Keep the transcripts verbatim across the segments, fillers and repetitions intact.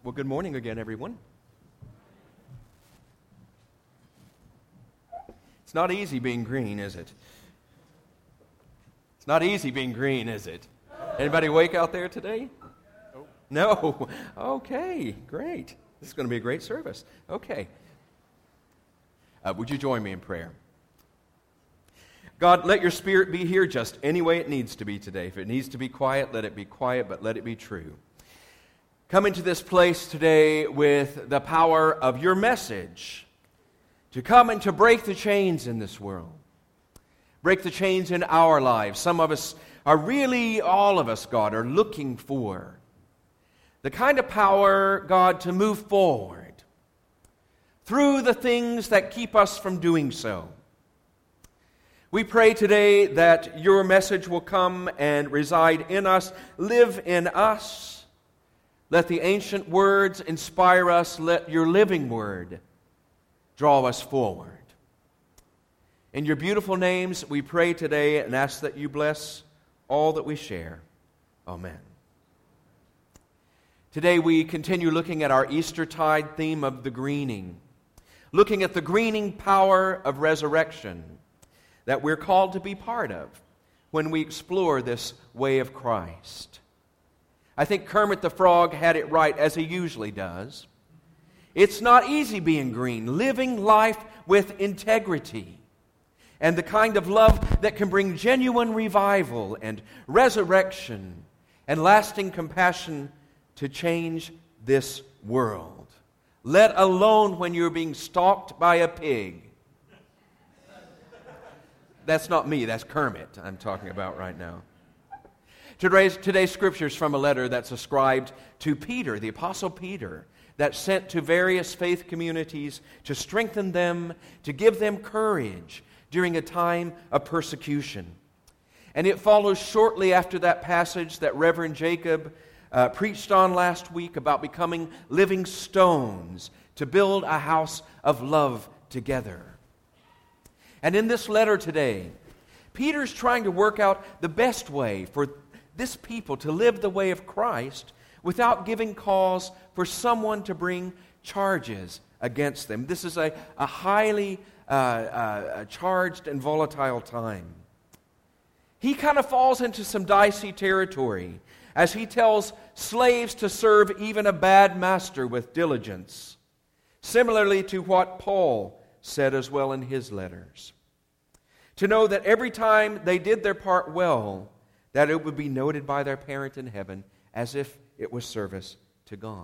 Well, good morning again, everyone. It's not easy being green, is it? It's not easy being green, is it? Anybody awake out there today? No. Okay, great. This is going to be a great service. Okay. Uh, would you join me in prayer? God, let your Spirit be here just any way it needs to be today. If it needs to be quiet, let it be quiet, but let it be true. Come into this place today with the power of your message to come and to break the chains in this world. Break the chains in our lives. Some of us are really, all of us, God, are looking for the kind of power, God, to move forward through the things that keep us from doing so. We pray today that your message will come and reside in us, live in us. Let the ancient words inspire us. Let your living word draw us forward. In your beautiful names, we pray today and ask that you bless all that we share. Amen. Today we continue looking at our Eastertide theme of the greening, looking at the greening power of resurrection that we're called to be part of when we explore this way of Christ. I think Kermit the Frog had it right, as he usually does. It's not easy being green, living life with integrity, and the kind of love that can bring genuine revival and resurrection and lasting compassion to change this world, let alone when you're being stalked by a pig. That's not me, that's Kermit I'm talking about right now. Today's, today's scripture is from a letter that's ascribed to Peter, the Apostle Peter, that's sent to various faith communities to strengthen them, to give them courage during a time of persecution. And it follows shortly after that passage that Reverend Jacob uh, preached on last week about becoming living stones to build a house of love together. And in this letter today, Peter's trying to work out the best way for this people to live the way of Christ without giving cause for someone to bring charges against them. This is a, a highly uh, uh, charged and volatile time. He kind of falls into some dicey territory as he tells slaves to serve even a bad master with diligence, similarly to what Paul said as well in his letters. To know that every time they did their part well, that it would be noted by their parent in heaven as if it was service to God.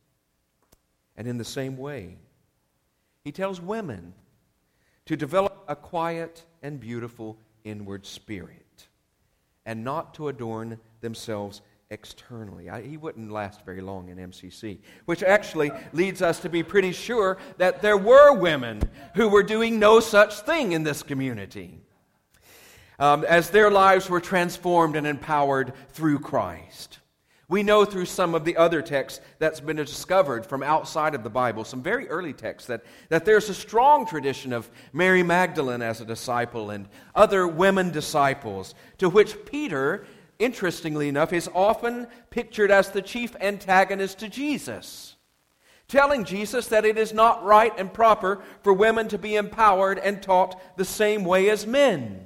And in the same way, he tells women to develop a quiet and beautiful inward spirit and not to adorn themselves externally. I, he wouldn't last very long in M C C, which actually leads us to be pretty sure that there were women who were doing no such thing in this community. Um, as their lives were transformed and empowered through Christ. We know through some of the other texts that's been discovered from outside of the Bible, some very early texts, that, that there's a strong tradition of Mary Magdalene as a disciple and other women disciples, to which Peter, interestingly enough, is often pictured as the chief antagonist to Jesus, telling Jesus that it is not right and proper for women to be empowered and taught the same way as men.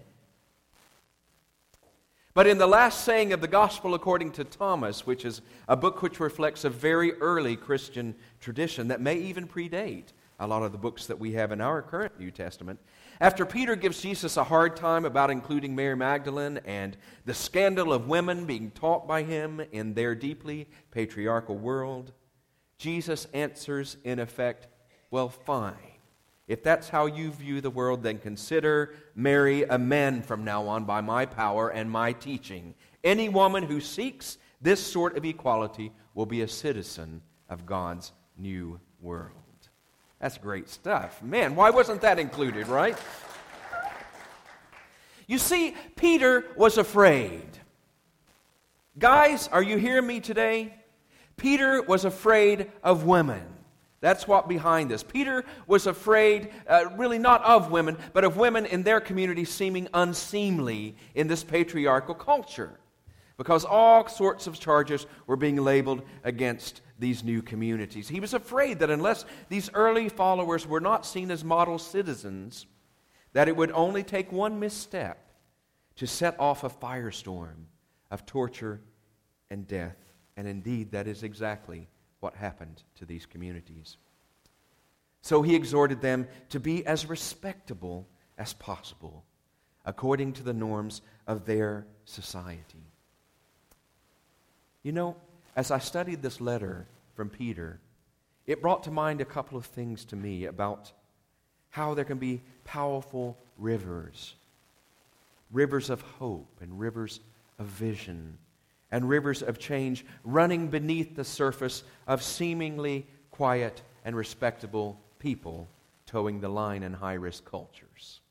But in the last saying of the Gospel according to Thomas, which is a book which reflects a very early Christian tradition that may even predate a lot of the books that we have in our current New Testament, after Peter gives Jesus a hard time about including Mary Magdalene and the scandal of women being taught by him in their deeply patriarchal world, Jesus answers in effect, well, fine. If that's how you view the world, then consider Mary a man from now on by my power and my teaching. Any woman who seeks this sort of equality will be a citizen of God's new world. That's great stuff. Man, why wasn't that included, right? You see, Peter was afraid. Guys, are you hearing me today? Peter was afraid of women. That's what behind this. Peter was afraid, uh, really not of women, but of women in their community seeming unseemly in this patriarchal culture, because all sorts of charges were being labeled against these new communities. He was afraid that unless these early followers were not seen as model citizens, that it would only take one misstep to set off a firestorm of torture and death. And indeed, that is exactly what happened to these communities. So he exhorted them to be as respectable as possible, according to the norms of their society. You know, as I studied this letter from Peter, it brought to mind a couple of things to me about how there can be powerful rivers, rivers of hope and rivers of vision, and rivers of change running beneath the surface of seemingly quiet and respectable people towing the line in high-risk cultures.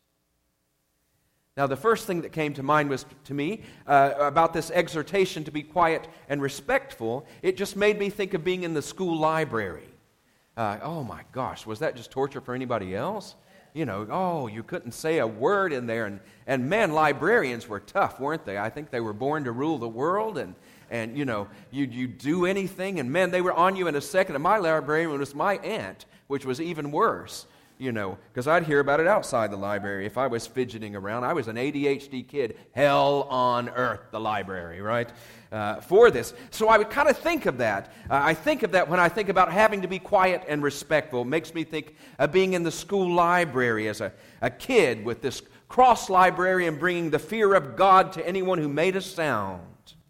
Now, the first thing that came to mind was to me uh, about this exhortation to be quiet and respectful. It just made me think of being in the school library. Uh, oh my gosh, was that just torture for anybody else? You know, oh, you couldn't say a word in there. And, and man, librarians were tough, weren't they? I think they were born to rule the world. And, and you know, you you do anything. And man, they were on you in a second. And my librarian was my aunt, which was even worse. You know, because I'd hear about it outside the library if I was fidgeting around. I was an A D H D kid. Hell on earth, the library, right? Uh, for this. So I would kind of think of that. Uh, I think of that when I think about having to be quiet and respectful. It makes me think of being in the school library as a, a kid with this cross librarian bringing the fear of God to anyone who made a sound.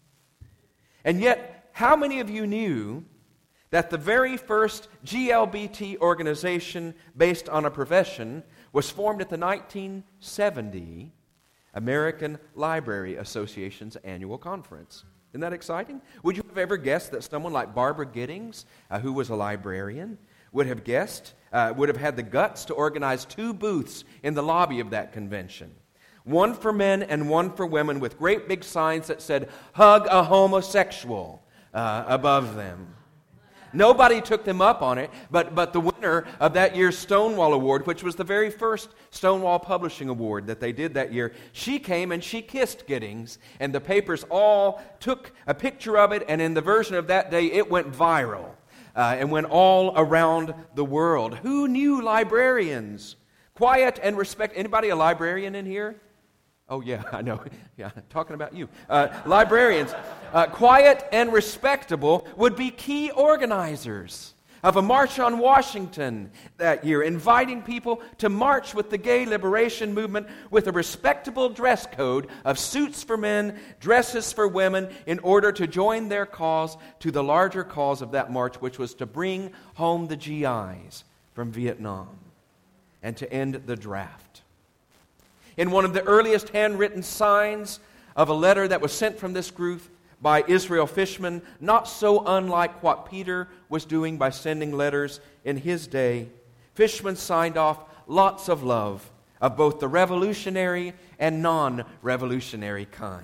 And yet, how many of you knew that the very first G L B T organization based on a profession was formed at the nineteen seventy American Library Association's annual conference? Isn't that exciting? Would you have ever guessed that someone like Barbara Giddings, uh, who was a librarian, would have guessed, uh, would have had the guts to organize two booths in the lobby of that convention? One for men and one for women with great big signs that said, "Hug a homosexual," uh, above them. Nobody took them up on it, but, but the winner of that year's Stonewall Award, which was the very first Stonewall Publishing Award that they did that year, she came and she kissed Giddings, and the papers all took a picture of it, and in the version of that day, it went viral uh, and went all around the world. Who knew librarians? Quiet and respect. Anybody a librarian in here? Oh, yeah, I know. Yeah, talking about you. Uh, librarians, uh, quiet and respectable, would be key organizers of a march on Washington that year, inviting people to march with the gay liberation movement with a respectable dress code of suits for men, dresses for women, in order to join their cause to the larger cause of that march, which was to bring home the G Is from Vietnam and to end the draft. In one of the earliest handwritten signs of a letter that was sent from this group by Israel Fishman, not so unlike what Peter was doing by sending letters in his day, Fishman signed off lots of love of both the revolutionary and non-revolutionary kind.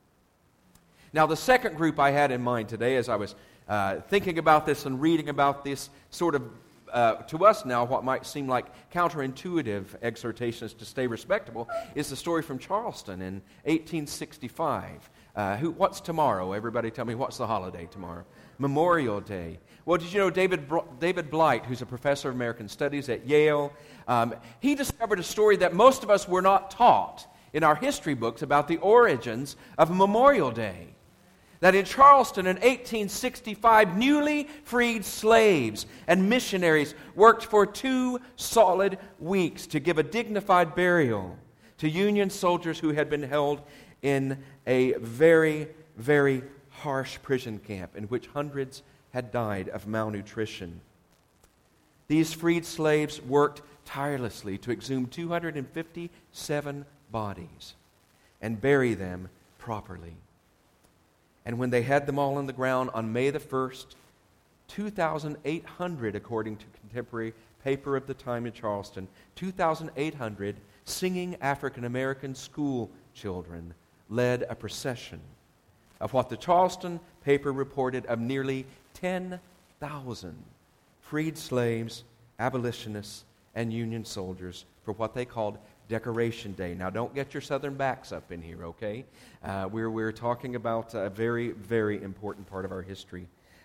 Now, the second group I had in mind today as I was uh, thinking about this and reading about this sort of Uh, to us now, what might seem like counterintuitive exhortations to stay respectable is the story from Charleston in eighteen sixty-five. Uh, who, what's tomorrow? Everybody tell me, what's the holiday tomorrow? Memorial Day. Well, did you know David, David Blight, who's a professor of American Studies at Yale, um, he discovered a story that most of us were not taught in our history books about the origins of Memorial Day. That in Charleston in eighteen sixty-five, newly freed slaves and missionaries worked for two solid weeks to give a dignified burial to Union soldiers who had been held in a very, very harsh prison camp in which hundreds had died of malnutrition. These freed slaves worked tirelessly to exhume two hundred fifty-seven bodies and bury them properly. And when they had them all on the ground on May the first, two thousand eight hundred, according to contemporary paper of the time in Charleston, two thousand eight hundred singing African-American school children led a procession of what the Charleston paper reported of nearly ten thousand freed slaves, abolitionists, and Union soldiers for what they called Decoration Day. Now, don't get your Southern backs up in here, okay? Uh, we're, we're talking about a very, very important part of our history.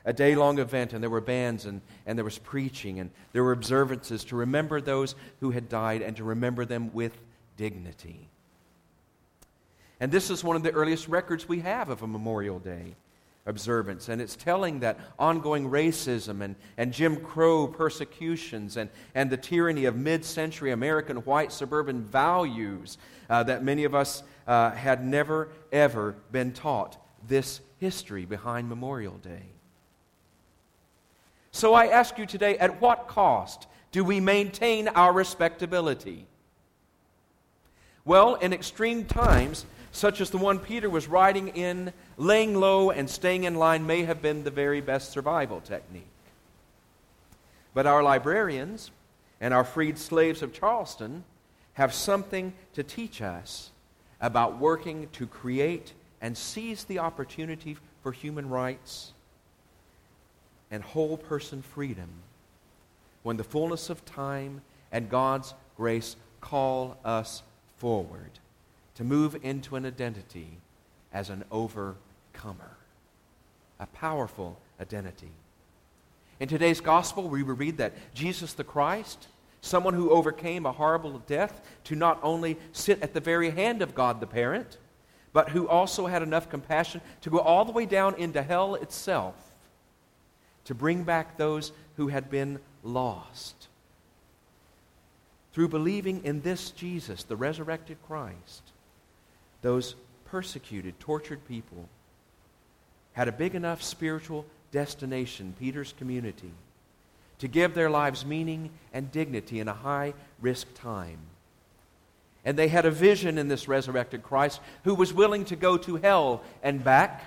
a day-long event, and there were bands, and, and there was preaching, and there were observances to remember those who had died and to remember them with dignity. And this is one of the earliest records we have of a Memorial Day observance, and it's telling that ongoing racism and, and Jim Crow persecutions and, and the tyranny of mid-century American white suburban values uh, that many of us uh, had never, ever been taught this history behind Memorial Day. So I ask you today, at what cost do we maintain our respectability? Well, in extreme times, such as the one Peter was riding in, laying low and staying in line may have been the very best survival technique. But our librarians and our freed slaves of Charleston have something to teach us about working to create and seize the opportunity for human rights and whole person freedom when the fullness of time and God's grace call us forward to move into an identity as an overcomer, a powerful identity. In today's gospel, we read that Jesus the Christ, someone who overcame a horrible death to not only sit at the very hand of God the parent, but who also had enough compassion to go all the way down into hell itself to bring back those who had been lost. Through believing in this Jesus, the resurrected Christ, those persecuted, tortured people had a big enough spiritual destination, Peter's community, to give their lives meaning and dignity in a high-risk time. And they had a vision in this resurrected Christ who was willing to go to hell and back.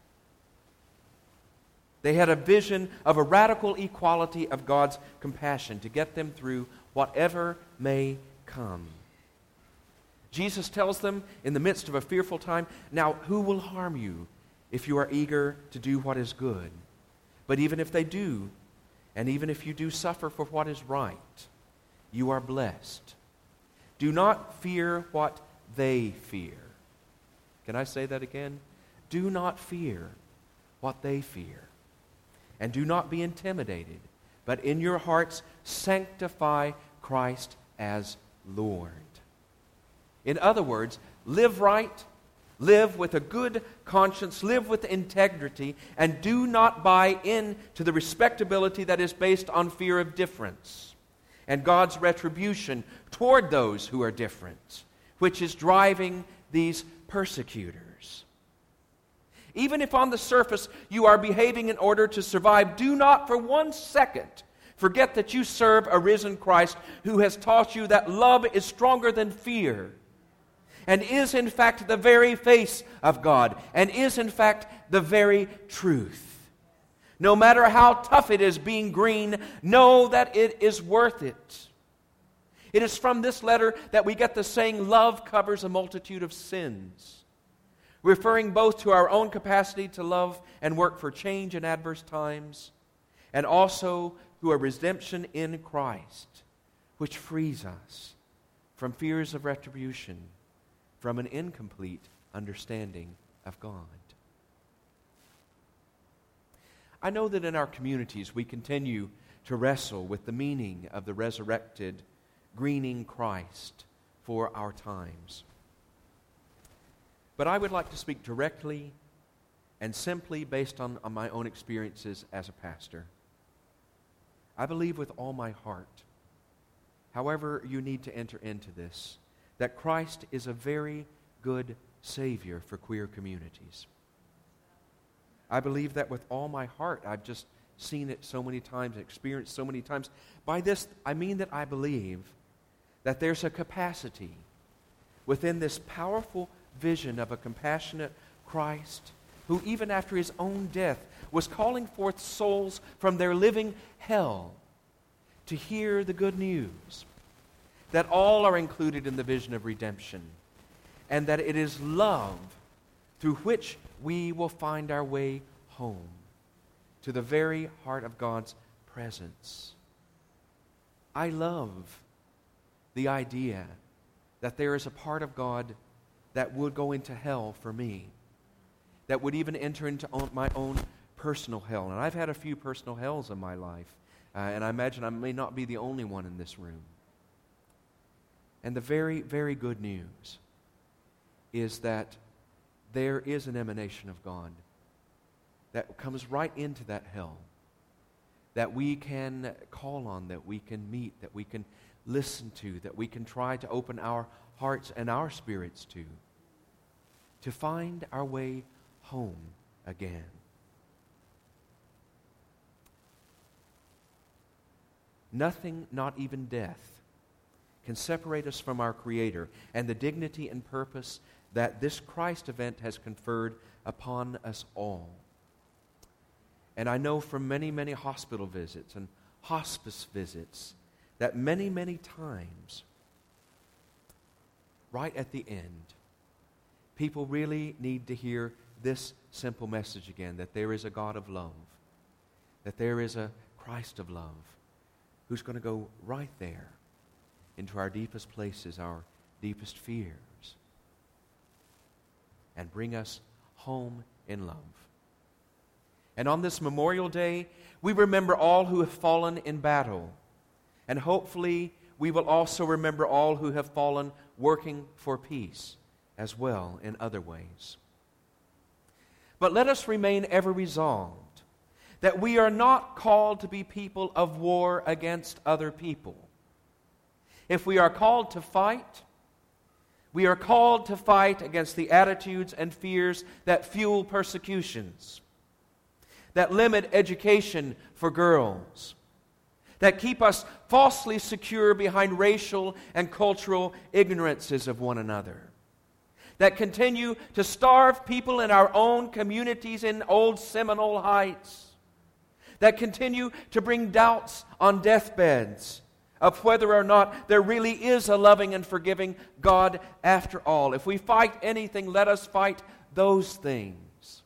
They had a vision of a radical equality of God's compassion to get them through whatever may come. Jesus tells them in the midst of a fearful time, "Now who will harm you if you are eager to do what is good? But even if they do, and even if you do suffer for what is right, you are blessed. Do not fear what they fear." Can I say that again? Do not fear what they fear. And do not be intimidated, but in your hearts sanctify Christ as Lord. In other words, live right, live with a good conscience, live with integrity, and do not buy into the respectability that is based on fear of difference and God's retribution toward those who are different, which is driving these persecutors. Even if on the surface you are behaving in order to survive, do not for one second forget that you serve a risen Christ who has taught you that love is stronger than fear, and is in fact the very face of God, and is in fact the very truth. No matter how tough it is being green, know that it is worth it. It is from this letter that we get the saying, "Love covers a multitude of sins," referring both to our own capacity to love and work for change in adverse times, and also to a redemption in Christ, which frees us from fears of retribution, from an incomplete understanding of God. I know that in our communities we continue to wrestle with the meaning of the resurrected, greening Christ for our times. But I would like to speak directly and simply based on, on my own experiences as a pastor. I believe with all my heart, however you need to enter into this, that Christ is a very good Savior for queer communities. I believe that with all my heart. I've just seen it so many times, experienced so many times. By this, I mean that I believe that there's a capacity within this powerful vision of a compassionate Christ who, even after his own death, was calling forth souls from their living hell to hear the good news that all are included in the vision of redemption, and that it is love through which we will find our way home to the very heart of God's presence. I love the idea that there is a part of God that would go into hell for me, that would even enter into my own personal hell. And I've had a few personal hells in my life. Uh, and I imagine I may not be the only one in this room. And the very, very good news is that there is an emanation of God that comes right into that hell, that we can call on, that we can meet, that we can listen to, that we can try to open our hearts and our spirits to, to find our way home again. Nothing, not even death, can separate us from our Creator and the dignity and purpose that this Christ event has conferred upon us all. And I know from many, many hospital visits and hospice visits that many, many times, right at the end, people really need to hear this simple message again, that there is a God of love, that there is a Christ of love, who's going to go right there into our deepest places, our deepest fears, and bring us home in love. And on this Memorial Day, we remember all who have fallen in battle. And hopefully, we will also remember all who have fallen working for peace as well in other ways. But let us remain ever resolved that we are not called to be people of war against other people. If we are called to fight, we are called to fight against the attitudes and fears that fuel persecutions, that limit education for girls, that keep us falsely secure behind racial and cultural ignorances of one another, that continue to starve people in our own communities in Old Seminole Heights, that continue to bring doubts on deathbeds of whether or not there really is a loving and forgiving God after all. If we fight anything, let us fight those things.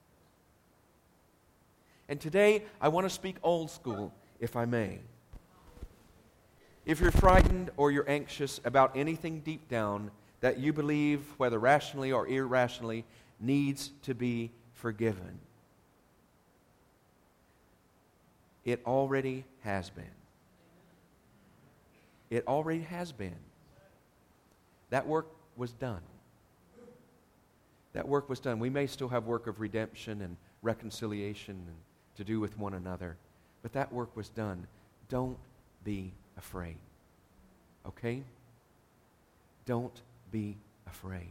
And today, I want to speak old school, if I may. If you're frightened or you're anxious about anything deep down that you believe, whether rationally or irrationally, needs to be forgiven, it already has been. It already has been. That work was done. That work was done. We may still have work of redemption and reconciliation and to do with one another, but that work was done. Don't be afraid. Okay? Don't be afraid.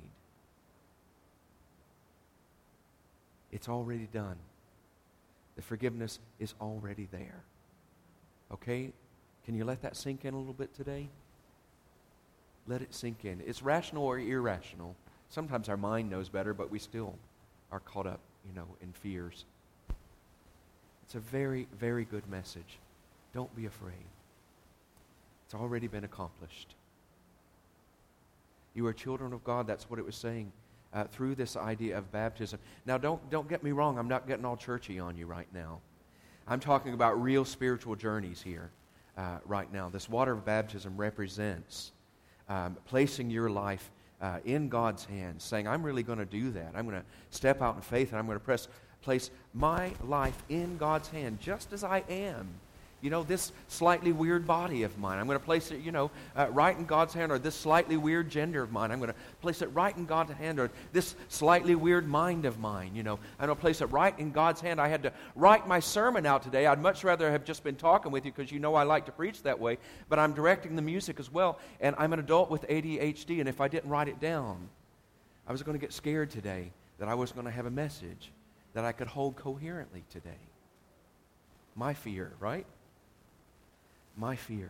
It's already done. The forgiveness is already there. Okay? Can you let that sink in a little bit today? Let it sink in. It's rational or irrational. Sometimes our mind knows better, but we still are caught up, you know, in fears. It's a very, very good message. Don't be afraid. It's already been accomplished. You are children of God. That's what it was saying uh, through this idea of baptism. Now, don't, don't get me wrong. I'm not getting all churchy on you right now. I'm talking about real spiritual journeys here uh, right now. This water of baptism represents um, placing your life uh, in God's hands, saying, I'm really going to do that. I'm going to step out in faith, and I'm going to press, place my life in God's hand just as I am. You know, this slightly weird body of mine, I'm going to place it, you know, uh, right in God's hand. Or this slightly weird gender of mine, I'm going to place it right in God's hand. Or this slightly weird mind of mine, you know, I'm going to place it right in God's hand. I had to write my sermon out today. I'd much rather have just been talking with you because you know I like to preach that way. But I'm directing the music as well. And I'm an adult with A D H D. And if I didn't write it down, I was going to get scared today that I was going to have a message that I could hold coherently today. My fear, right? My fear.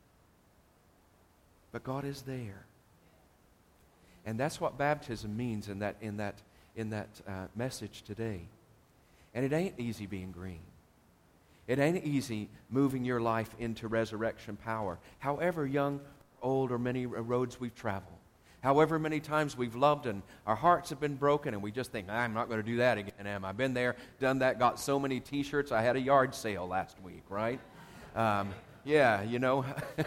But God is there. And that's what baptism means in that in that in that uh, message today. And it ain't easy being green. It ain't easy moving your life into resurrection power. However young, old, or many roads we've traveled. However many times we've loved and our hearts have been broken and we just think, I'm not going to do that again, am I? I've been there, done that, got so many T-shirts. I had a yard sale last week, right? Um, Yeah, you know.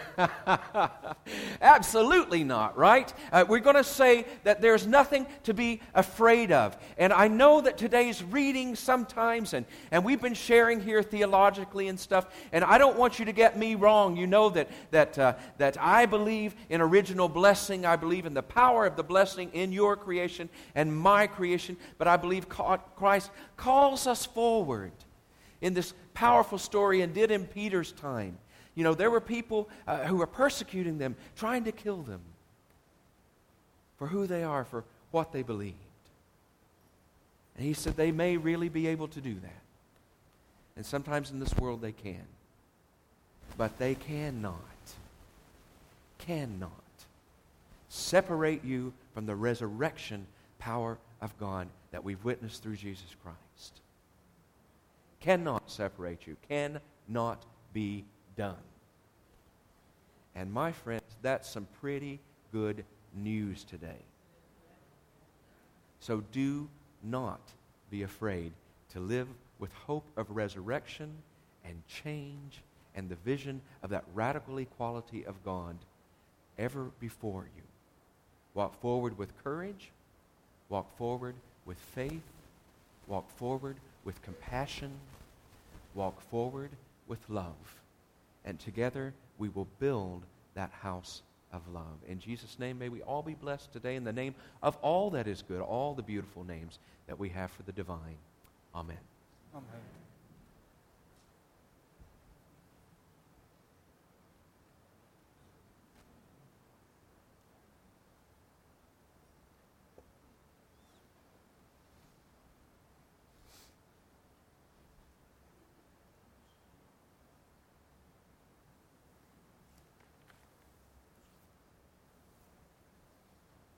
Absolutely not, right? Uh, we're going to say that there's nothing to be afraid of. And I know that today's reading sometimes, and, and we've been sharing here theologically and stuff, and I don't want you to get me wrong. You know that, that, uh, that I believe in original blessing. I believe in the power of the blessing in your creation and my creation. But I believe Christ calls us forward in this powerful story, and did in Peter's time. You know, there were people uh, who were persecuting them, trying to kill them for who they are, for what they believed. And he said they may really be able to do that. And sometimes in this world they can. But they cannot, cannot separate you from the resurrection power of God that we've witnessed through Jesus Christ. Cannot separate you, cannot be done. And my friends, that's some pretty good news today. So do not be afraid to live with hope of resurrection and change and the vision of that radical equality of God ever before you. Walk forward with courage, walk forward with faith, walk forward with compassion, walk forward with love. And together we will build that house of love. In Jesus' name, may we all be blessed today in the name of all that is good, all the beautiful names that we have for the divine. Amen. Amen.